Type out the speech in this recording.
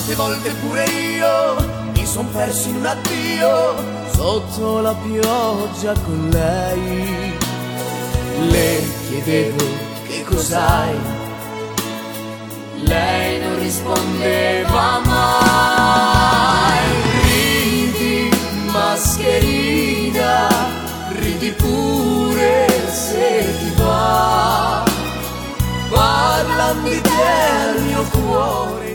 Quante volte pure io mi son perso in un addio sotto la pioggia con lei. Le chiedevo che cos'hai, lei non rispondeva mai. Ridi mascherina, ridi pure se ti va, parlami del mio cuore.